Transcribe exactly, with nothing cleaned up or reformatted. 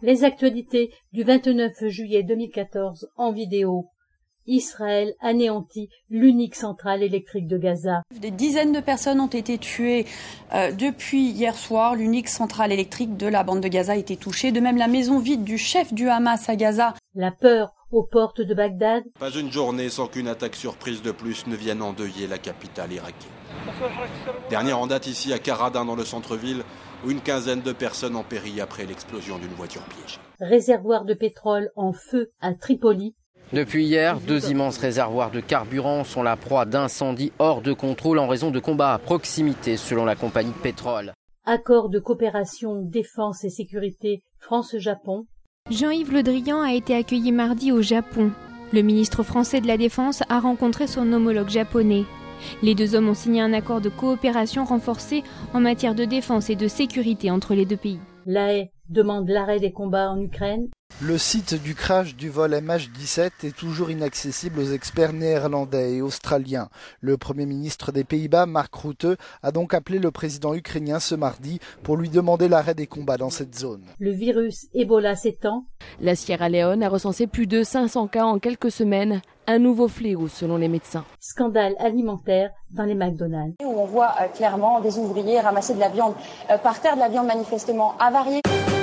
Les actualités du vingt-neuf juillet deux mille quatorze en vidéo. Israël anéantit l'unique centrale électrique de Gaza. Des dizaines de personnes ont été tuées euh, depuis hier soir. L'unique centrale électrique de la bande de Gaza a été touchée. De même, la maison vide du chef du Hamas à Gaza. La peur aux portes de Bagdad. Pas une journée sans qu'une attaque surprise de plus ne vienne endeuiller la capitale irakienne. Dernière en date ici à Karadin dans le centre-ville, où une quinzaine de personnes ont péri après l'explosion d'une voiture piégée. Réservoir de pétrole en feu à Tripoli. Depuis hier, deux immenses réservoirs de carburant sont la proie d'incendies hors de contrôle en raison de combats à proximité, selon la compagnie de pétrole. Accord de coopération, défense et sécurité France-Japon. Jean-Yves Le Drian a été accueilli mardi au Japon. Le ministre français de la Défense a rencontré son homologue japonais. Les deux hommes ont signé un accord de coopération renforcé en matière de défense et de sécurité entre les deux pays. La Haye demande l'arrêt des combats en Ukraine. Le site du crash du vol M H dix-sept est toujours inaccessible aux experts néerlandais et australiens. Le Premier ministre des Pays-Bas, Mark Rutte, a donc appelé le président ukrainien ce mardi pour lui demander l'arrêt des combats dans cette zone. Le virus Ebola s'étend. La Sierra Leone a recensé plus de cinq cents cas en quelques semaines, un nouveau fléau selon les médecins. Scandale alimentaire dans les McDonald's. Où on voit euh, clairement des ouvriers ramasser de la viande euh, par terre, de la viande manifestement avariée.